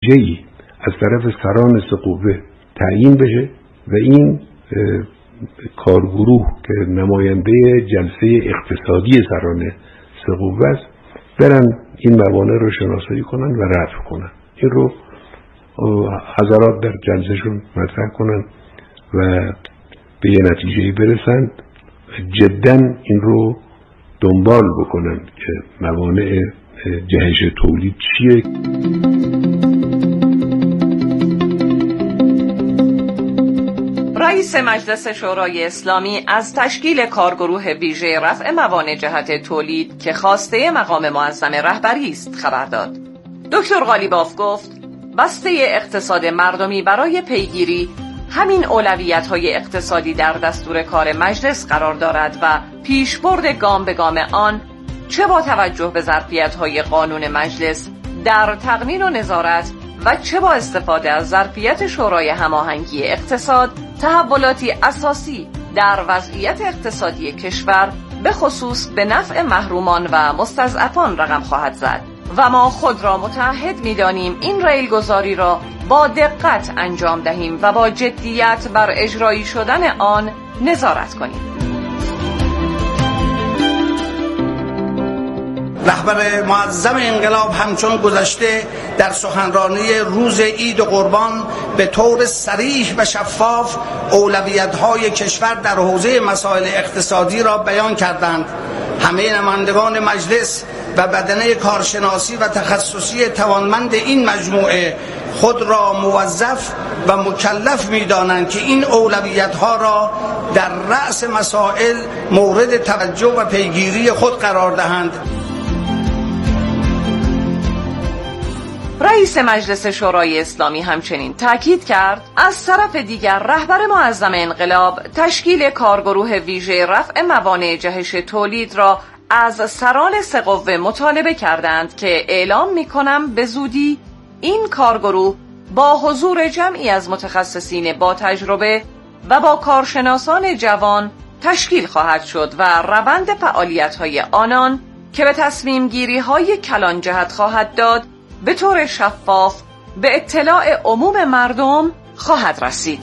نتیجه‌ای از طرف سران سه قوه تعیین بشه و این کارگروه که نماینده جلسه اقتصادی سران سه قوه است برن این موانع رو شناسایی کنن و رفع کنن. این رو حضرات در جلسهشون مطرح کنن و به یه نتیجه‌ای برسن، جداً این رو دنبال بکنن که موانع جهش تولید چیه. رئیس مجلس شورای اسلامی از تشکیل کارگروه ویژه رفع موانع جهت تولید که خواسته مقام معظم رهبری است خبر داد. دکتر قالیباف گفت بسته اقتصاد مردمی برای پیگیری همین اولویت‌های اقتصادی در دستور کار مجلس قرار دارد و پیشبرد گام به گام آن چه با توجه به ظرفیت‌های قانون مجلس در تقنین و نظارت و چه با استفاده از ظرفیت شورای هماهنگی اقتصاد تحولاتی اساسی در وضعیت اقتصادی کشور به خصوص به نفع محرومان و مستضعفان رقم خواهد زد و ما خود را متعهد می‌دانیم این ریلگذاری را با دقت انجام دهیم و با جدیت بر اجرایی شدن آن نظارت کنیم. رهبر معظم انقلاب همچون گذشته در سخنرانی روز عید قربان به طور صریح و شفاف اولویت‌های کشور در حوزه مسائل اقتصادی را بیان کردند. همه نمایندگان مجلس و بدنه کارشناسی و تخصصی توانمند این مجموعه خود را موظف و مکلف می‌دانند که این اولویت‌ها را در رأس مسائل مورد توجه و پیگیری خود قرار دهند. رئیس مجلس شورای اسلامی همچنین تاکید کرد از طرف دیگر رهبر معظم انقلاب تشکیل کارگروه ویژه رفع موانع جهش تولید را از سران سه قوه مطالبه کردند که اعلام می‌کنم به زودی این کارگروه با حضور جمعی از متخصصین با تجربه و با کارشناسان جوان تشکیل خواهد شد و روند فعالیت‌های آنان که به تصمیم گیری‌های کلان جهت خواهد داد به طور شفاف به اطلاع عموم مردم خواهد رسید.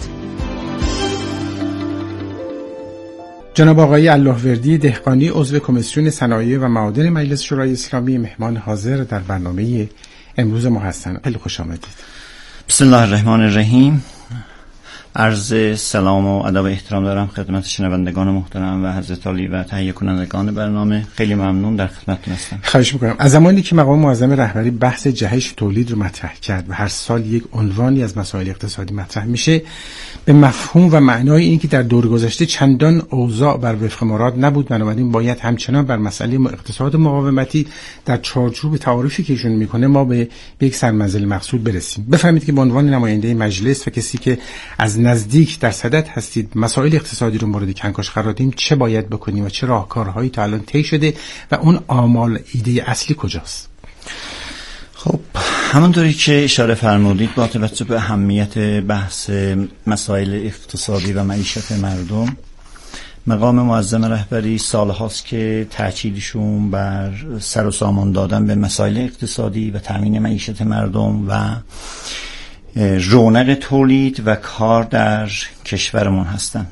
جناب آقای اللهوردی دهقانی عضو کمیسیون صنایع و معادن مجلس شورای اسلامی مهمان حاضر در برنامه امروز ما هستند. خیلی خوش آمدید. بسم الله الرحمن الرحیم. عرض سلام و ادب و احترام دارم خدمت شنوندگان محترم و حضرت عالی و تهیه کنندگان برنامه. خیلی ممنون، در خدمتتون هستم. خواهش می‌کنم. از زمانی که مقام معظم رهبری بحث جهش تولید رو مطرح کرد و هر سال یک عنوانی از مسائل اقتصادی مطرح میشه، به مفهوم و معنای این که در دور گذشته چندان اوضاع بر وفق مراد نبود، بنابراین باید همچنان بر مسئله اقتصاد مقاومتی در چارچوب تعاریفی که ایشون میکنه ما به یک سرمنزل مقصود برسیم. بفهمید که به عنوان نماینده مجلس و کسی که از نزدیک در صدد هستید مسائل اقتصادی رو مورد کنکاش قرار دادیم، چه باید بکنیم و چه راهکارهایی تا الان طی شده و اون آمال ایده اصلی کجاست؟ خب همونطوری که اشاره فرمودید با توجه به اهمیت بحث مسائل اقتصادی و معیشت مردم، مقام معظم رهبری سال هاست که تأکیدشون بر سر و سامان دادن به مسائل اقتصادی و تامین معیشت مردم و رونق تولید و کار در کشورمون هستن.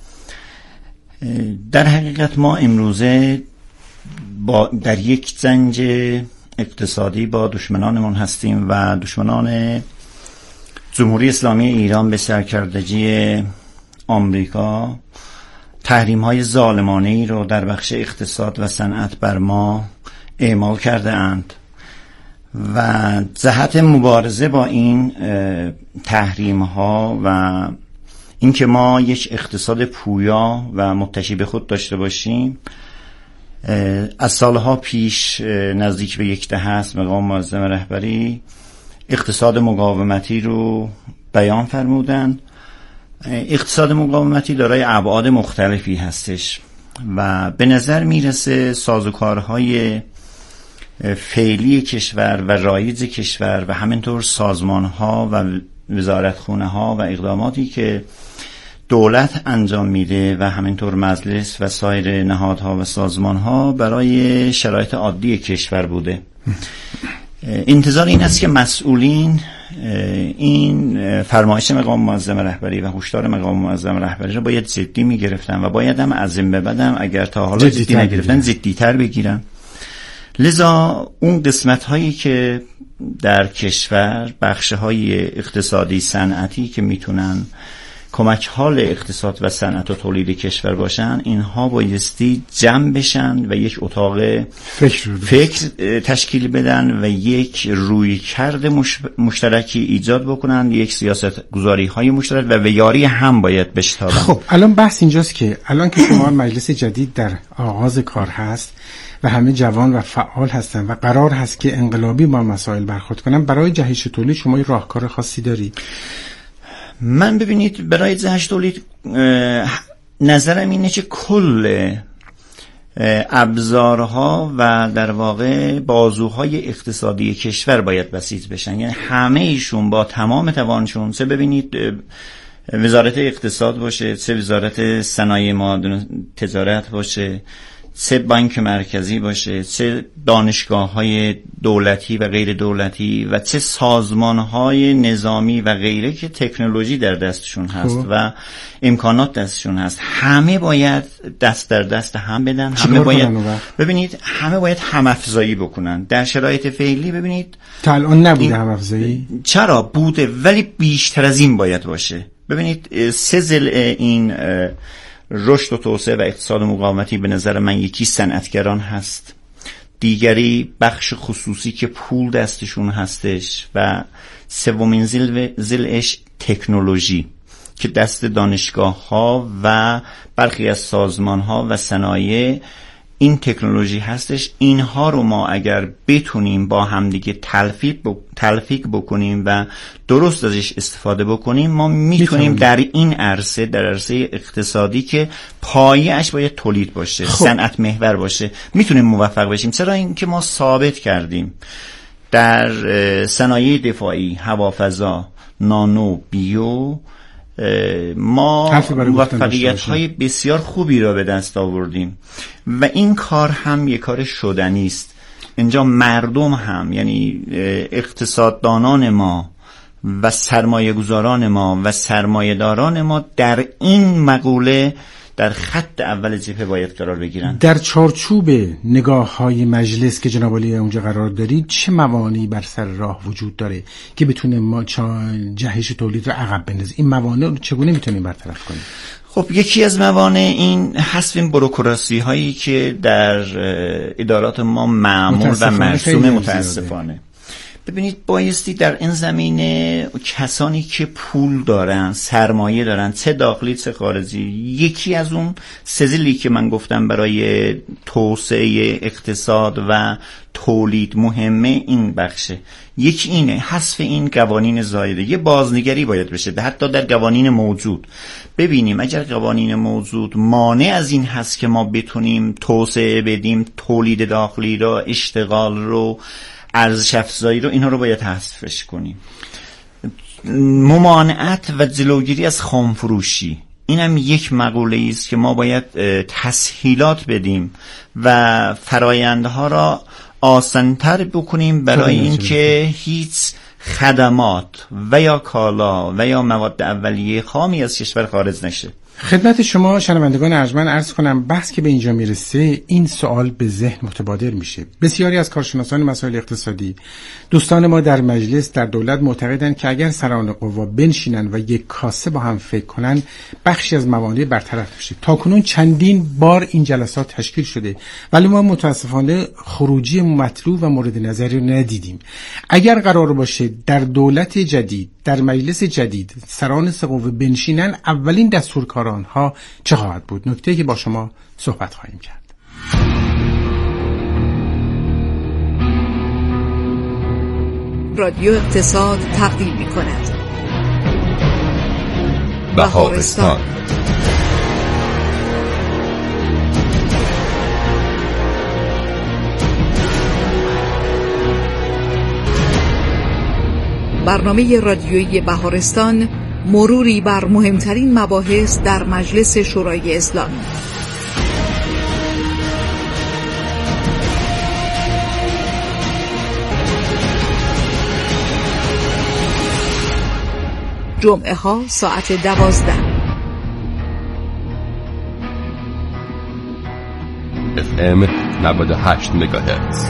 در حقیقت ما امروزه در یک زنج اقتصادی با دشمنانمون هستیم و دشمنان جمهوری اسلامی ایران به سرکردگی آمریکا تحریم‌های ظالمانه‌ای رو در بخش اقتصاد و صنعت بر ما اعمال کرده اند و جهت مبارزه با این تحریم‌ها و اینکه ما یک اقتصاد پویا و متکی به خود داشته باشیم، از سالها پیش نزدیک به یک دهه است مقام معظم رهبری اقتصاد مقاومتی رو بیان فرمودند. اقتصاد مقاومتی دارای ابعاد مختلفی هستش و به نظر میرسه سازوکارهای فعلی کشور و رایج کشور و همینطور سازمانها و وزارتخونه‌ها و اقداماتی که دولت انجام میده و همینطور مجلس و سایر نهادها و سازمانها برای شرایط عادی کشور بوده. انتظار این است که مسئولین این فرمایش مقام معظم رهبری و هشدار مقام معظم رهبری رو باید جدی میگرفتن و باید هم از این به بعدم اگر تا حالا جدی نگرفتن جدی‌تر بگیرن. لذا اون قسمت هایی که در کشور بخش های اقتصادی صنعتی که میتونن کمک حال اقتصاد و صنعت و تولید کشور باشن، اینها بایستی جمع بشن و یک اتاق فکر تشکیل بدن و یک رویکرد مشترکی ایجاد بکنن، یک سیاست گذاری های مشترک و یاری هم باید بشتابن. خب الان بحث اینجاست که الان که شما مجلس جدید در آغاز کار هست و همه جوان و فعال هستن و قرار هست که انقلابی با مسائل برخورد کنن، برای جهش تولید شما یه راهکار خاصی داری؟ من ببینید برای جهش تولید نظرم اینه که کل ابزارها و در واقع بازوهای اقتصادی کشور باید بسیط بشن، یعنی همه ایشون با تمام توانشون، چه ببینید وزارت اقتصاد باشه، چه وزارت صنایع معدن تجارت باشه، چه بانک مرکزی باشه، چه دانشگاه‌های دولتی و غیر دولتی و چه سازمان‌های نظامی و غیره که تکنولوژی در دستشون هست و امکانات دستشون هست، همه باید دست در دست هم بدن. همه باید ببینید همه باید هم‌افزایی بکنن. در شرایط فعلی ببینید تا الان نبوده هم‌افزایی. چرا بوده ولی بیشتر از این باید باشه. ببینید سه ضلع این رشد و توسعه و اقتصاد مقاومتی به نظر من یکی صنعتگران هست، دیگری بخش خصوصی که پول دستشون هستش و سومین ضلعش تکنولوژی که دست دانشگاه ها و برخی از سازمان ها و صنایع این تکنولوژی هستش. اینها رو ما اگر بتونیم با همدیگه تلفیق بکنیم و درست ازش استفاده بکنیم، ما میتونیم در این عرصه، در عرصه اقتصادی که پایه‌اش باید تولید باشه، صنعت محور باشه، میتونیم موفق بشیم. چرا؟ اینکه ما ثابت کردیم در صنایع دفاعی، هوافضا، نانو، بیو ما موفقیت‌های بسیار خوبی را به دست آوردیم و این کار هم یک کار شدنی است. اینجا مردم هم، یعنی اقتصاددانان ما و سرمایه‌گذاران ما و سرمایه‌داران ما در این مقوله در خط اول جبهه باید قرار بگیرن. در چارچوب نگاه‌های مجلس که جناب عالی اونجا قرار دارید، چه موانعی بر سر راه وجود داره که بتونه ما جهش تولید رو عقب بندازه؟ این موانع رو چگونه میتونیم برطرف کنیم؟ خب یکی از موانع این حذف این بوروکراسی هایی که در ادارات ما معمول و مرسوم متاسفانه. ببینید بایستی در این زمینه کسانی که پول دارن، سرمایه دارن، چه داخلی چه خارجی، یکی از اون سزلی که من گفتم برای توسعه اقتصاد و تولید مهمه این بخشه. یکی اینه حذف این قوانین زایده. یه بازنگری باید بشه حتی در قوانین موجود، ببینیم اگر قوانین موجود مانع از این هست که ما بتونیم توسعه بدیم، تولید داخلی رو، اشتغال رو، ارزش افزایی رو، اینها رو باید حذفش کنیم. ممانعت و جلوگیری از خامفروشی، اینم یک مقوله است که ما باید تسهیلات بدیم و فرایندها را آسان‌تر بکنیم برای اینکه هیچ خدمات و یا کالا و یا مواد اولیه خامی از کشور خارج نشه. خدمت شما شنوندگان ارجمند عرض کنم، بحث که به اینجا میرسه این سوال به ذهن متبادر میشه. بسیاری از کارشناسان مسائل اقتصادی، دوستان ما در مجلس، در دولت معتقدند که اگر سران قوا بنشینن و یک کاسه با هم فکر کنن، بخشی از موانع برطرف میشه. تاکنون چندین بار این جلسات تشکیل شده ولی ما متاسفانه خروجی مطلوب و مورد نظری رو ندیدیم. اگر قرار باشه در دولت جدید، در مجلس جدید سران سه قوه بنشینن، اولین دستورکاران ها چه خواهد بود؟ نکته که با شما صحبت خواهیم کرد. رادیو اقتصاد تقدیم می‌کند بهارستان. برنامه رادیویی بهارستان مروری بر مهمترین مباحث در مجلس شورای اسلامی. جمعه ها ساعت 12. FM 98 مگاهرتز.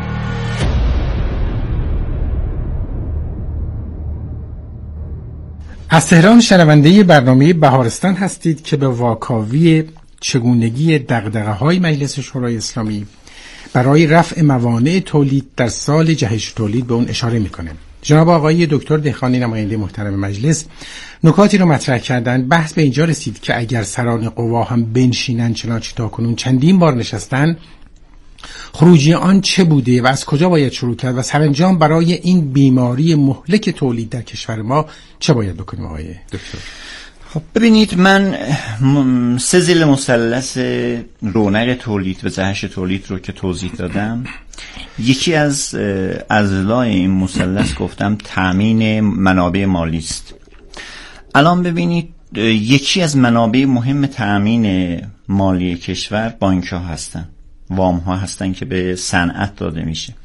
از تهران شنونده برنامه بهارستان هستید که به واکاوی چگونگی دغدغه‌های مجلس شورای اسلامی برای رفع موانع تولید در سال جهش تولید به اون اشاره میکنه. جناب آقای دکتر دهقانی نماینده محترم مجلس نکاتی رو مطرح کردن. بحث به اینجا رسید که اگر سران قوا هم بنشینن چنانچه تاکنون چندین بار نشستن، خروجی آن چه بوده و از کجا باید شروع کرد و سرانجام برای این بیماری مهلک تولید در کشور ما چه باید بکنیم آقای دکتر؟ خب ببینید، من سه ضلع مثلث رونق تولید و جهش تولید رو که توضیح دادم، یکی از اضلاع این مثلث گفتم تامین منابع مالی است. الان ببینید، یکی از منابع مهم تامین مالی کشور بانک ها هستن، وام ها هستن که به صنعت داده میشه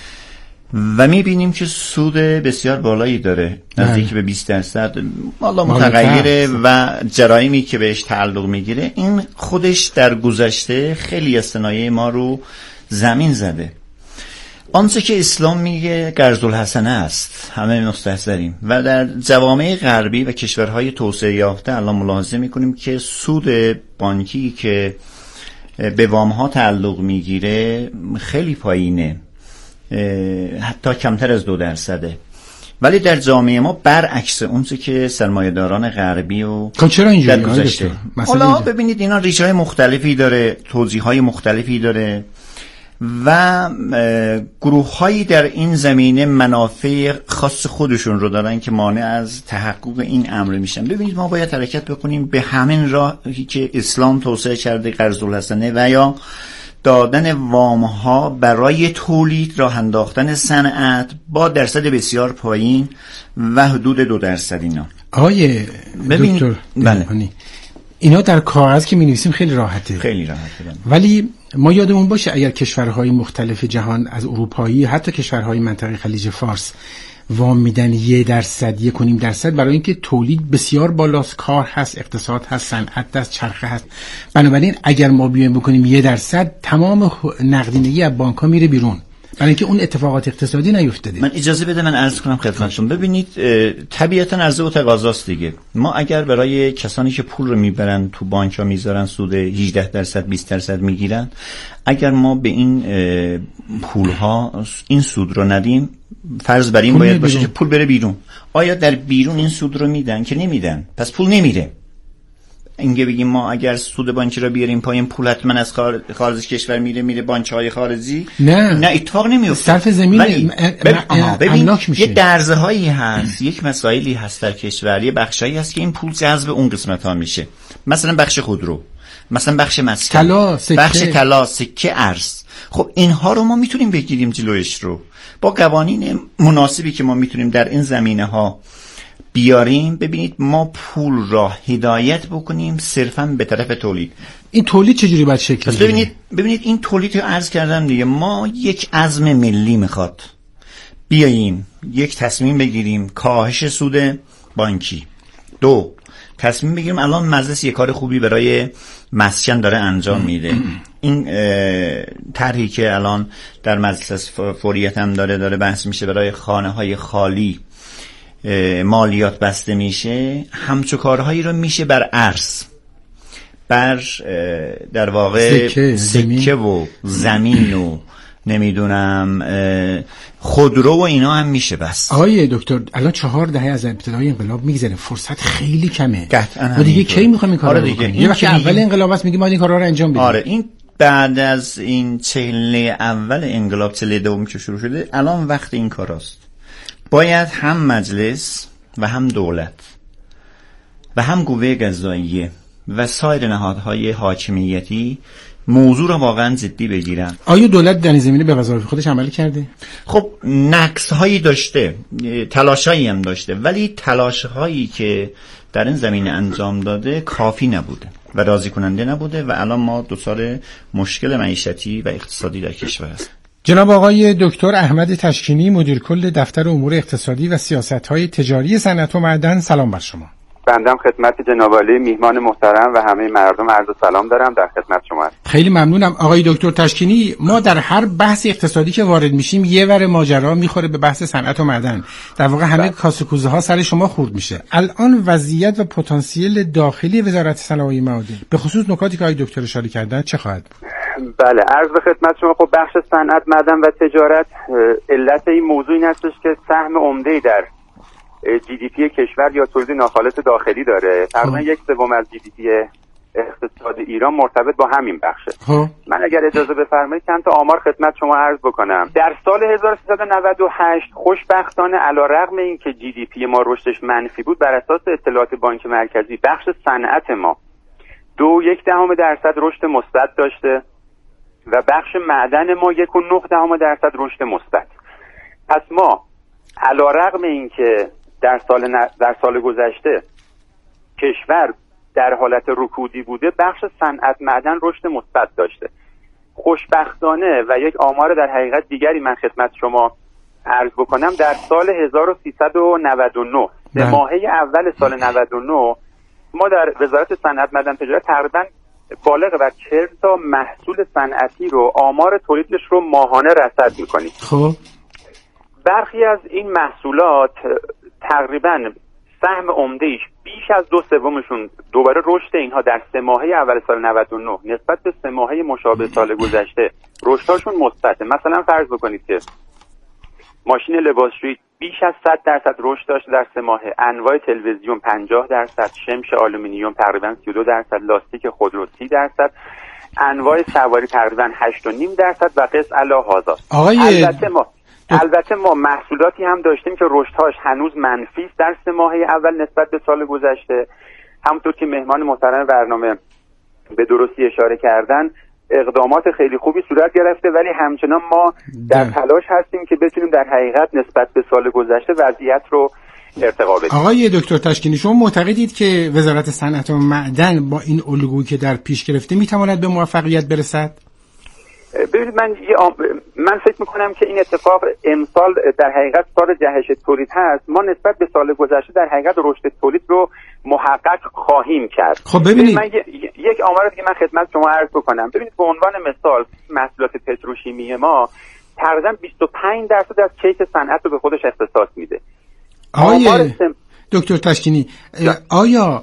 و میبینیم که سود بسیار بالایی داره، نزدیک به 20%. والا متغیره و جرایمی که بهش تعلق میگیره، این خودش در گذشته خیلی از صنایع ما رو زمین زده. آنچه که اسلام میگه قرض الحسنه است، همه مستحضریم و در جوامع غربی و کشورهای توسعه یافته الان ملاحظه میکنیم که سود بانکی که به وام ها تعلق میگیره خیلی پایینه، حتی کمتر از 2%. ولی در جامعه ما برعکس اونچه که سرمایه‌داران غربی و چرا اینجوری گذاشته. حالا ببینید اینا ریشه‌های مختلفی داره، توضیح‌های مختلفی داره و گروه‌هایی در این زمینه منافع خاص خودشون رو دارن که مانع از تحقق این امر میشن. ببینید، ما باید حرکت بکنیم به همین راهی که اسلام توصیه کرده، قرض الحسنه و یا دادن وام ها برای تولید، راه انداختن صنعت با درصد بسیار پایین و حدود 2%. اینا آقای دکتر بله. اینا در کاغذ که می‌نویسیم خیلی راحته، خیلی راحته، ولی ما یادمون باشه اگر کشورهای مختلف جهان از اروپایی حتی کشورهای منطقه خلیج فارس وام میدن 1%، 1.5% برای اینکه تولید بسیار بالاست، کار هست، اقتصاد هست، صنعت هست، چرخه هست. بنابراین اگر ما بیایم بکنیم 1%، تمام نقدینگی از بانک ها میره بیرون، برای اینکه اون اتفاقات اقتصادی نیفتاده. من اجازه بده من عرض کنم خدمتتون. ببینید، طبیعتا عرضه و تقاضاست دیگه. ما اگر برای کسانی که پول رو میبرن تو بانک ها میذارن سود 18%، 20% میگیرن، اگر ما به این پول ها این سود رو ندیم، فرض بر این باید باشه که پول بره بیرون. آیا در بیرون این سود رو میدن؟ که نمیدن، پس پول نمیره. اینکه بگیم ما اگر سود بانکی رو بیاریم پایین، پول حتما از خارج کشور میره بانک‌های خارجی، نه اتفاق نمیفته. صرف زمین ببین یه درزه هایی هست، یک مسائلی هست در کشور، یه بخشایی هست که این پول جذب اون قسمت ها میشه، مثلا بخش خودرو، مثلا بخش مسکن، بخش طلا، سکه، ارز. خب اینها رو ما میتونیم بگیریم جلوش رو با قوانین مناسبی که ما میتونیم در این زمینه ها بیاریم. ببینید، ما پول را هدایت بکنیم صرفاً به طرف تولید. این تولید چجوری باید شکل بگیره؟ ببینید این تولید رو عرض کردم دیگه، ما یک عزم ملی میخواد بیاییم یک تصمیم بگیریم کاهش سود بانکی. 2 تصمیم بگیریم الان مجلس یک کار خوبی برای مسکن داره انجام میده، این طرحی که الان در مجلس فوریت هم داره بحث میشه، برای خانه های خالی مالیات بسته میشه، همچو کارهایی رو میشه بر ارز، بر در واقع سکه و زمین و نمیدونم خودرو و اینا هم میشه. بس آقای دکتر، الان 4 دهه از ابتدای انقلاب میگذره، فرصت خیلی کمه. قطعاً ما دیگه کی میخوایم این کارا رو بکنیم؟ یه وقتی اول انقلاب است میگیم ما این کارا رو انجام بدیم. آره، این بعد از این چهله اول انقلاب، چهله دوم که شروع شده، الان وقت این کاراست. باید هم مجلس و هم دولت و هم قوه قضاییه و سایر نهادهای حاکمیتی موضوع را واقعا جدی بگیرن. آیا دولت در این زمینه به وظایف خودش عمل کرده؟ خب نقص هایی داشته، تلاش هایی هم داشته، ولی تلاش هایی که در این زمینه انجام داده کافی نبوده و راضی کننده نبوده و الان ما دچار مشکل معیشتی و اقتصادی در کشور هست. جناب آقای دکتر احمد تشکینی، مدیر کل دفتر امور اقتصادی و سیاست‌های تجاری صنعت و معدن، سلام بر شما. بنده خدمت جناب عالی میهمان محترم و همه مردم عرض سلام دارم، در خدمت شما هستم. خیلی ممنونم آقای دکتر تشکینی. ما در هر بحث اقتصادی که وارد میشیم یه ور ماجرا میخوره به بحث صنعت و معدن، در واقع همه کاسه کوزه ها سر شما خورد میشه. الان وضعیت و پتانسیل داخلی وزارت صنایع معادن به خصوص نکاتی که آقای دکتر اشاره کردن چه خواهد بود؟ بله، عرض به خدمت شما. خب بخش صنعت، معدن و تجارت، علت این موضوع این هستش که سهم عمده‌ای در GDP کشور یا تولید ناخالص داخلی داره. تقریبا 1/3 از GDP اقتصاد ایران مرتبط با همین بخشه. من اگر اجازه بفرمایید چند تا آمار خدمت شما عرض بکنم. در سال 1398 خوشبختانه علیرغم اینکه GDP ما رشدش منفی بود، بر اساس اطلاعات بانک مرکزی بخش صنعت ما 2.1% رشد مثبت داشته و بخش معدن ما 1.9% رشد مثبت. پس ما علیرغم اینکه در سال گذشته کشور در حالت رکودی بوده، بخش صنعت معدن رشد مثبت داشته. خوشبختانه و یک آمار در حقیقت دیگری من خدمت شما عرض بکنم، در سال 1399 سه ماهه اول سال 99 ما در وزارت صنعت معدن تجارت تقریبا بالغ بر 40 تا محصول صنعتی رو آمار تولیدش رو ماهانه رصد می‌کنیم. خب برخی از این محصولات تقریبا سهم عمده‌ایش بیش از 2/3 دوباره رشد اینها در سه ماهه اول سال 99 نسبت به سه ماهه مشابه سال گذشته رشدشون مثبته. مثلا فرض بکنید که ماشین لباسشویی بیش از 100% رشد داشته در سه ماهه، انواع تلویزیون 50%، شمش آلومینیوم تقریبا 32%، لاستیک خودرو 30%، انواع سواری تقریبا 8.5% و قس الی هذا. البته ما محصولاتی هم داشتیم که رشدهاش هنوز منفی است در سه ماهه اول نسبت به سال گذشته. همونطور که مهمان محترم برنامه به درستی اشاره کردن، اقدامات خیلی خوبی صورت گرفته، ولی همچنان ما در تلاش هستیم که بتونیم در حقیقت نسبت به سال گذشته وضعیت رو ارتقا بدیم. آقای دکتر تشکینی، شما معتقدید که وزارت صنعت و معدن با این الگویی که در پیش گرفته میتواند به موفقیت برسد؟ ببینید من فکر میکنم که این اتفاق امسال در حقیقت سال جهش تولید هست. ما نسبت به سال گذشته در حقیقت رشد تولید رو محقق خواهیم کرد. خب ببینید من یک آمار که من خدمت شما عرض بکنم. ببینید به عنوان مثال محصولات پتروشیمی ما تقریبا 25% از کیک صنعت رو به خودش اختصاص میده. آقای دکتر تشکینی، آیا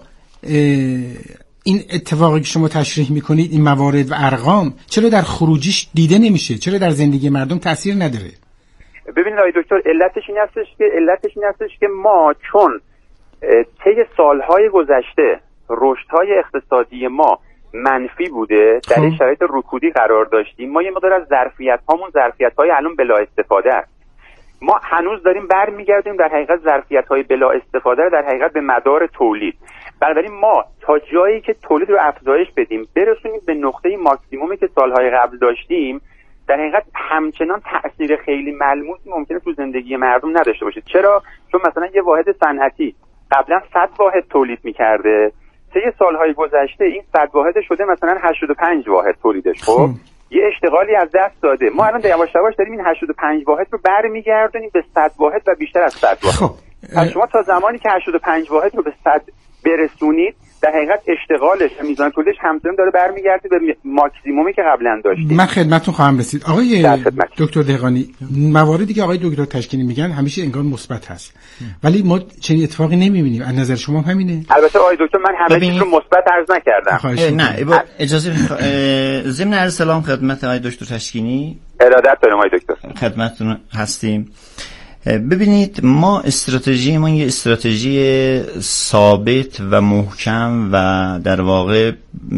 این اتفاقی که شما تشریح میکنید، این موارد و ارقام، چرا در خروجیش دیده نمیشه؟ چرا در زندگی مردم تأثیر نداره؟ ببینید آقای دکتر، علتش این هستش که ما چون طی سالهای گذشته رشدهای اقتصادی ما منفی بوده، در این شرایط رکودی قرار داشتیم، ما یه مقدار از ظرفیت‌های الان بلا استفاده است. ما هنوز داریم برمیگردیم در حقیقت ظرفیت‌های بلا استفاده رو در حقیقت به مدار تولید. بنابراین ما تا جایی که تولید رو افزایش بدیم، برسونیم به نقطه ماکسیمومی که سالهای قبل داشتیم، در حقیقت همچنان تأثیر خیلی ملموسی ممکنه تو زندگی مردم نداشته باشه. چرا؟ چون مثلا یه واحد صنعتی قبلا 100 واحد تولید می‌کرده، طی سالهای گذشته این 100 واحد شده مثلا 85 واحد تولیدش. خب یه اشتغالی از دست داده. ما الان یواش یواش داریم این 85 واحد رو برمیگردونیم به 100 واحد و بیشتر از 100 واحد. خب شما تا زمانی که 85 واحد رو به 100 برسونید، در حقیقت اشتغالش میزان تولیدش همچنان داره برمیگرده به ماکسیمومی که قبلا داشتیم. من خدمتتون خواهم رسید. آقای دکتر دهقانی، مواردی که آقای دکتر تشکینی میگن همیشه انگار مثبت هست، ولی ما چنین اتفاقی نمیبینیم. از نظر شما همینه؟ البته آقای دکتر من همه چیز رو مثبت عرض نکردم. نه اجازه ضمن عرض سلام خدمت آقای دکتر تشکینی. ارادت دارم آقای دکتر. خدمتتون هستیم. ببینید، ما استراتژی ما یه استراتژی ثابت و محکم و در واقع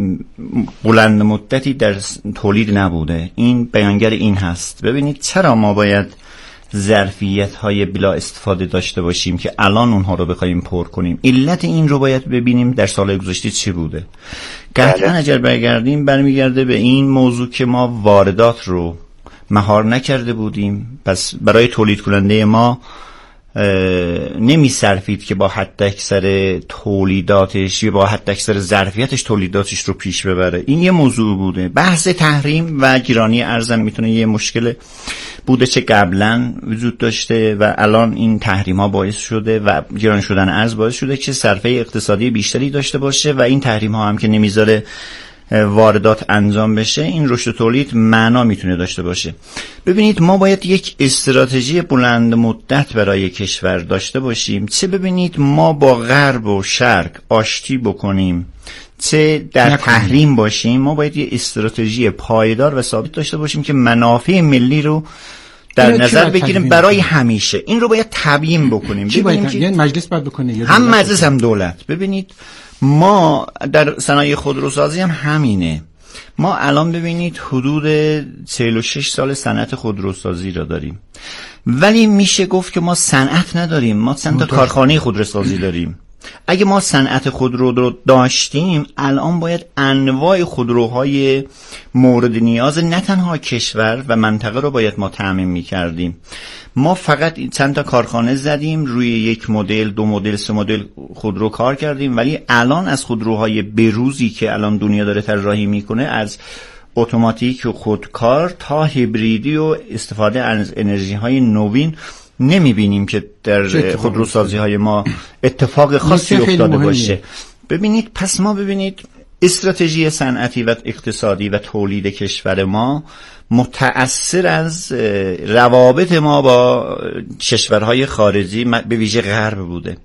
بلند مدتی در تولید نبوده. این بیانگر این هست. ببینید چرا ما باید ظرفیت‌های بلا استفاده داشته باشیم که الان اونها رو بخوایم پر کنیم. علت این رو باید ببینیم در سال گذشته چی بوده. قطعا اگر برگردیم برمیگرده به این موضوع که ما واردات رو مهار نکرده بودیم. پس برای تولید کننده ما نمی صرفید که با حد اکثر تولیداتش یا با حد اکثر ظرفیتش تولیداتش رو پیش ببره. این یه موضوع بوده. بحث تحریم و گرانی ارزم میتونه یه مشکل بوده چه قبلا وجود داشته و الان این تحریم ها باعث شده و گران شدن ارز باعث شده که صرفه اقتصادی بیشتری داشته باشه و این تحریم ها هم که نمیذاره واردات انجام بشه، این رشد تولید معنا میتونه داشته باشه. ببینید ما باید یک استراتژی بلند مدت برای کشور داشته باشیم، چه ببینید ما با غرب و شرق آشتی بکنیم چه در تحریم باشیم، ما باید یه استراتژی پایدار و ثابت داشته باشیم که منافع ملی رو در نظر بگیریم برای همیشه. این رو باید تبیین بکنیم. یعنی مجلس باید بکنه، هم مجلس هم دولت. ببینید ما در صنایع خودروسازی هم همینه. ما الان ببینید حدود 46 سال صنعت خودروسازی را داریم، ولی میشه گفت که ما صنعت نداریم، ما چند تا کارخانه خودروسازی داریم. اگه ما صنعت خودرو رو داشتیم الان باید انواع خودروهای مورد نیاز نه تنها کشور و منطقه رو باید ما تامین می‌کردیم. ما فقط چند تا کارخانه زدیم روی یک مدل، 2 مدل، 3 مدل خودرو کار کردیم، ولی الان از خودروهای بروزی که الان دنیا داره طراحی میکنه، از اتوماتیک و خودکار تا هیبریدی و استفاده از انرژی های نوین، نمیبینیم که در خودروسازی های ما اتفاق خاصی افتاده باشه. ببینید پس ما ببینید استراتژی صنعتی و اقتصادی و تولید کشور ما متأثر از روابط ما با کشورهای خارجی به ویژه غرب بوده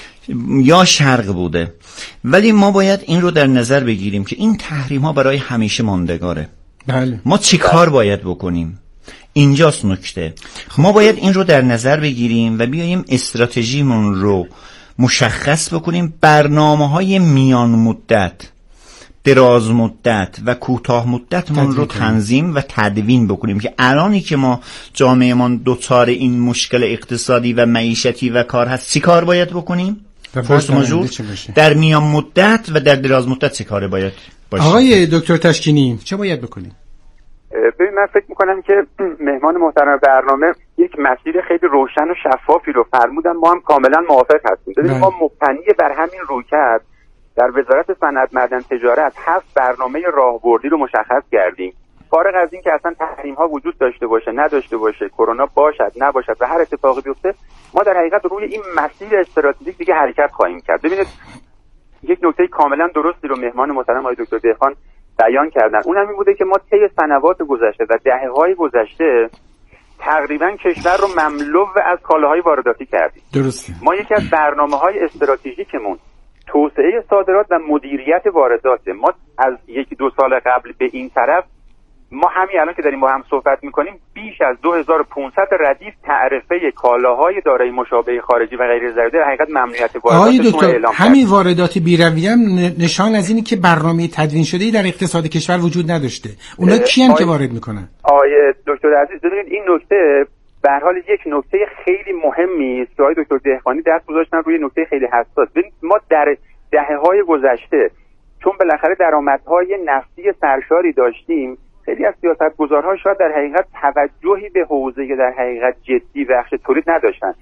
یا شرق بوده، ولی ما باید این رو در نظر بگیریم که این تحریم ها برای همیشه ماندگاره. بله. ما چی کار باید بکنیم؟ اینجاست نکته. ما باید این رو در نظر بگیریم و بیاییم استراتژیمون رو مشخص بکنیم، برنامه‌های میان مدت، دراز مدت و کوتاه مدتمون رو تنظیم و تدوین بکنیم که الانی که ما جامعه‌مون دوچار این مشکل اقتصادی و معیشتی و کار هست چی کار باید بکنیم؟ فرص موجود در میان مدت و در دراز مدت چی کار باید باشه؟ آقای دکتر تشکینی چه باید بکنیم؟ ببین من فکر میکنم که مهمان محترم برنامه یک مسیر خیلی روشن و شفافی رو فرمودن، ما هم کاملا موافق هستیم. ببین ما مبتنی بر همین رویکرد در وزارت صنعت معدن تجارت 7 برنامه راهبردی رو مشخص کردیم. فارغ از این که اصلا تحریم ها وجود داشته باشه نداشته باشه، کرونا باشد نباشد و هر اتفاقی بیفته، ما در حقیقت روی این مسیر استراتژیک دیگه حرکت خواهیم کرد. ببینید یک نکته کاملا درستی رو مهمان محترم آقای دکتر دهقان بیان کردن، اونم این بوده که ما طی سنوات گذشته و دهه‌های گذشته تقریبا کشور رو مملو از کالاهای وارداتی کردیم. درسته. ما یکی از برنامه‌های استراتژیکمون توسعه صادرات و مدیریت واردات. ما از 1-2 سال قبل به این طرف، ما همین الان که داریم با هم صحبت میکنیم، بیش از 2500 ردیف تعرفه کالاهای دارای مشابه خارجی و غیر ضروری در حقیقت ممنوعیت وارداتشون اعلام کرد. همین واردات بی‌رویه هم نشان از اینه که برنامه تدوین شده‌ای در اقتصاد کشور وجود نداشته. اونا کیان که وارد میکنن؟ آقای دکتر عزیز ببینید این نکته به هر حال یک نکته خیلی مهمی است که آقای دکتر دهقانی دست گذاشتن روی نکته خیلی حساس. ببینید ما در دهه‌های گذشته چون بالاخره درآمدهای نفتی سرشاری داشتیم، خیلی از سیاستگزارها شاید در حقیقت توجهی به حوزه در حقیقت جدی بخش تولید نداشتن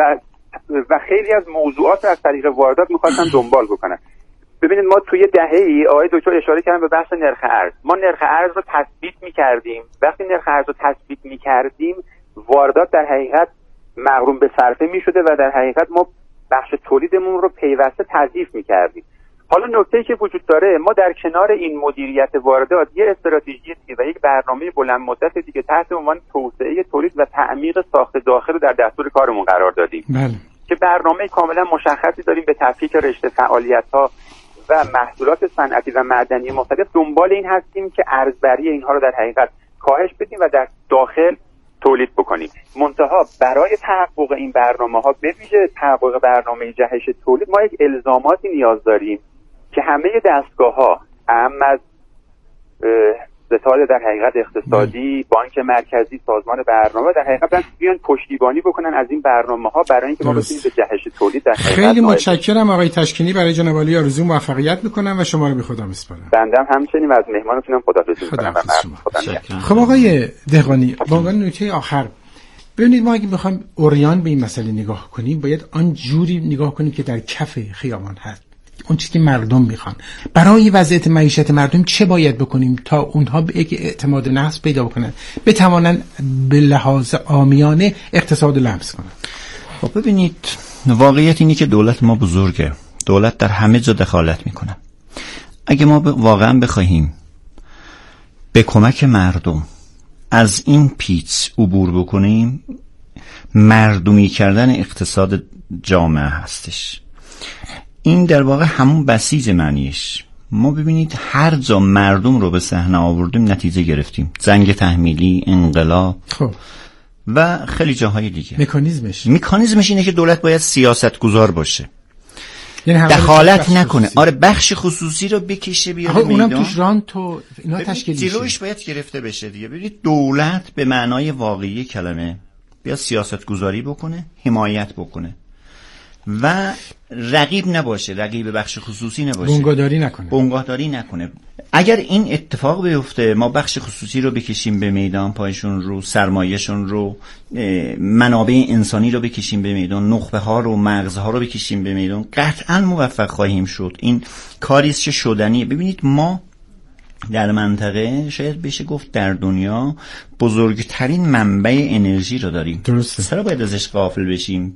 و خیلی از موضوعات از طریق واردات می‌خواستن دنبال بکنن. ببینید ما توی دهه‌ای آقای دکتر اشاره کردن به بحث نرخ ارز. ما نرخ ارز رو تثبیت می‌کردیم. وقتی نرخ ارز رو تثبیت می‌کردیم، واردات در حقیقت مغروم به صرفه می‌شده و در حقیقت ما بخش تولیدمون رو پیوسته تضعیف می‌کردیم. حالا نکته‌ای که وجود داره، ما در کنار این مدیریت واردات یه استراتژی دیگه و یک برنامه بلند مدت دیگه تحت عنوان توسعه تولید و تعمیق ساخت داخل رو در دستور کارمون قرار دادیم. بله. که برنامه کاملا مشخصی داریم به تفکیک رشته فعالیت‌ها و محصولات صنعتی و معدنی مختلف. دنبال این هستیم که ارزبری اینها رو در حقیقت کاهش بدیم و در داخل تولید بکنیم. منتها برای تحقق این برنامه‌ها، به ویژه تحقق برنامه جهش تولید، ما یک الزاماتی نیاز داریم که همه دستگاه‌ها، اهم از ستاد در حقیقت اقتصادی، بانک مرکزی، سازمان برنامه، در حقیقت بیان پشتیبانی بکنن از این برنامه‌ها برای اینکه ما بتونیم به جهش تولید در حقیقت. خیلی متشکرم آقای تشکینی، برای جناب عالی آرزو موفقیت می‌کنم و شما رو به خدا می‌سپارم. بنده همچنین از مهمانتونم خداحافظی می‌کنم. خب آقای دهقانی، با عنوان نکته آخر ببینید ما اگه بخوایم عریان به این مسئله نگاه کنیم باید آن جوری نگاه کنیم که در کف خیابان هست، اون چیزی که مردم میخوان. برای وضعیت معیشت مردم چه باید بکنیم تا اونها به یک اعتماد نفس پیدا بکنن، بتوانن به لحاظ عامیانه اقتصاد لمس کنن؟ خب ببینید، واقعیت اینه که دولت ما بزرگه، دولت در همه جا دخالت میکنه. اگه ما واقعا بخواهیم به کمک مردم از این پیچ عبور بکنیم، مردمی کردن اقتصاد جامعه هستش. این در واقع همون بسیج معنیش. ما ببینید هر جا مردم رو به صحنه آوردیم نتیجه گرفتیم. زنگ تحمیلی، انقلاب، خب و خیلی جاهای دیگه. مکانیزمش اینه که دولت باید سیاست گذار باشه، یعنی دخالت نکنه. آره، بخش خصوصی رو بکشه بیاره میدان. اونم توش رانت و اینا تشکیل میشه. جلوش باید گرفته بشه دیگه. ببینید دولت به معنای واقعی کلمه بیاد سیاست گذاری بکنه، حمایت بکنه و رقیب نباشه، رقیب بخش خصوصی نباشه، بنگاهداری نکنه. اگر این اتفاق بیفته، ما بخش خصوصی رو بکشیم به میدان، پایشون رو، سرمایه‌شون رو، منابع انسانی رو بکشیم به میدان، نخبه ها رو، مغزها رو بکشیم به میدان، قطعا موفق خواهیم شد. این کاریست که شدنیه. ببینید ما در منطقه، شاید بشه گفت در دنیا، بزرگترین منبع انرژی رو داریم. درسته. چرا باید ازش غافل بشیم؟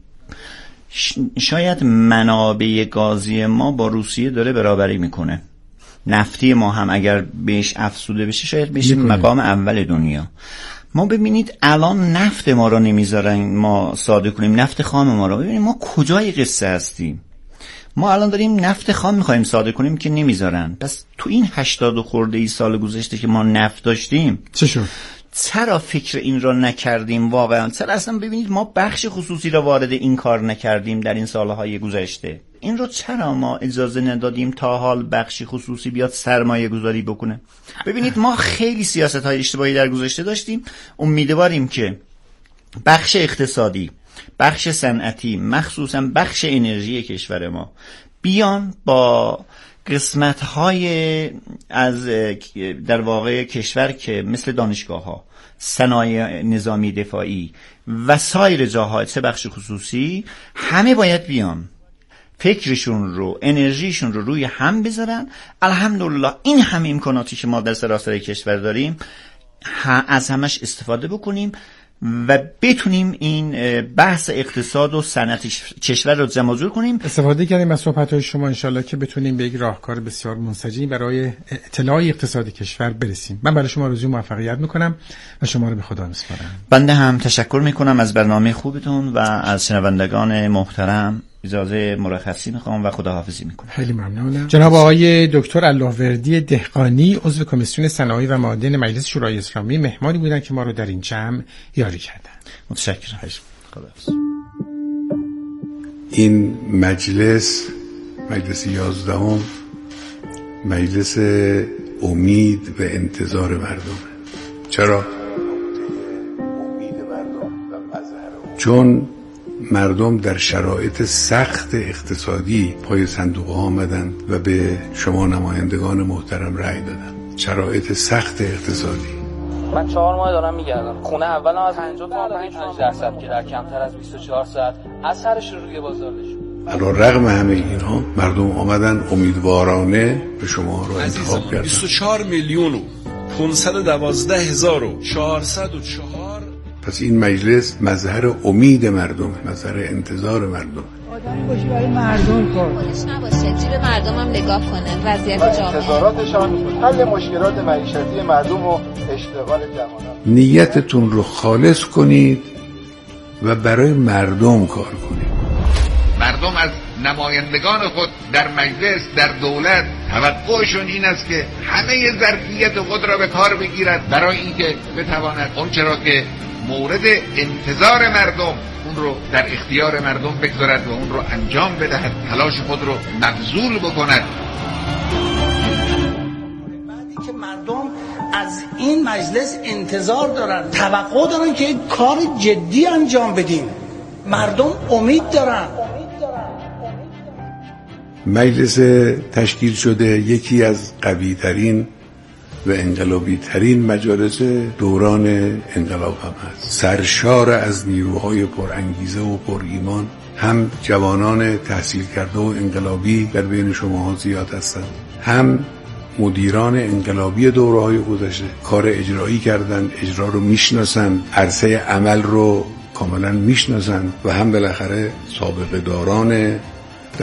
شاید منابع گازی ما با روسیه داره برابری میکنه. نفتی ما هم اگر بهش افزوده بشه شاید بشه مقام اول دنیا. ما ببینید الان نفت ما رو نمیذارن ما صادر کنیم، نفت خام ما رو. ببینید ما کجای قصه هستیم؟ ما الان داریم نفت خام میخوایم صادر کنیم که نمیذارن. پس تو این 80 خورده ای سال گذشته که ما نفت داشتیم چه شد؟ چرا فکر این را نکردیم واقعا؟ چرا اصلا ببینید ما بخش خصوصی را وارد این کار نکردیم در این سالهای گذشته؟ این رو چرا ما اجازه ندادیم تا حال بخش خصوصی بیاد سرمایه گذاری بکنه؟ ببینید ما خیلی سیاست‌های اشتباهی در گذشته داشتیم. امیدواریم که بخش اقتصادی، بخش صنعتی، مخصوصا بخش انرژی کشور ما بیان با قسمت‌های از در واقع کشور که مثل دانشگاه‌ها، صنایع نظامی دفاعی و سایر جاها، چه بخش خصوصی، همه باید بیان فکرشون رو، انرژیشون رو روی هم بذارن. الحمدلله این همه امکاناتی که ما در سراسر کشور داریم از همش استفاده بکنیم و بتونیم این بحث اقتصاد و صنعت کشور رو جمع جور کنیم. استفاده کردیم از صحبت‌های شما انشالله که بتونیم به یک راهکار بسیار منسجم برای اطلاع اقتصاد کشور برسیم. من برای شما آرزوی موفقیت میکنم و شما رو به خدا میسپارم. بنده هم تشکر میکنم از برنامه خوبتون و از شنوندگان محترم. اجازه مرخصی میخوام و خداحافظی میکنم. خیلی ممنونم. جناب آقای دکتر اللهوردی دهقانی، عضو کمیسیون صنایع و معادن مجلس شورای اسلامی، مهمانی بودن که ما رو در این جمع یاری کردن. متشکرم. خداحافظ. این مجلس 11ام مجلس امید و انتظار مردمه. چرا؟ امید مردم و مظهر، چون مردم در شرایط سخت اقتصادی پای صندوق ها آمدند و به شما نمایندگان محترم رأی دادند. شرایط سخت اقتصادی. من 4 ماه دارم میگردم. خونه اولم از 50 تا 5% که در کمتر از 24 ساعت اثرش رو روی بازار نشون. علی‌رغم همه اینها مردم آمدن امیدوارانه به شما رو انتخاب کردن. 24 میلیون و 512,404. پس این مجلس مظهر امید مردمه، مظهر انتظار مردمه. آدمی باشی برای مردم کار، خودش نباشه، جیب مردم هم نگاه کنه، وضعیت جامعه، انتظاراتشان حل مشکلات معیشتی مردم و اشتغال جوانان. نیتتون رو خالص کنید و برای مردم کار کنید. مردم از نمایندگان خود در مجلس، در دولت، توقعشون این است که همه ظرفیت خود را به کار بگیرد برای اینکه بتواند اون چرا که مورد انتظار مردم اون رو در اختیار مردم بگذارد و اون رو انجام بدهد، تلاش خود رو مبذول بکند. بعدی که مردم از این مجلس انتظار دارن، توقع دارن که کار جدی انجام بدیم. مردم امید دارن. مجلس تشکیل شده یکی از قوی‌ترین و انقلابی ترین مجالس دوران انقلاب هم هست. سرشار از نیروهای پر انگیزه و پر ایمان، هم جوانان تحصیل کرده و انقلابی در بین شماها زیاد هستند، هم مدیران انقلابی دوره‌های گذشته کار اجرایی کردن، اجرا رو میشناسن، عرصه عمل رو کاملا میشناسن، و هم بالاخره سابقه داران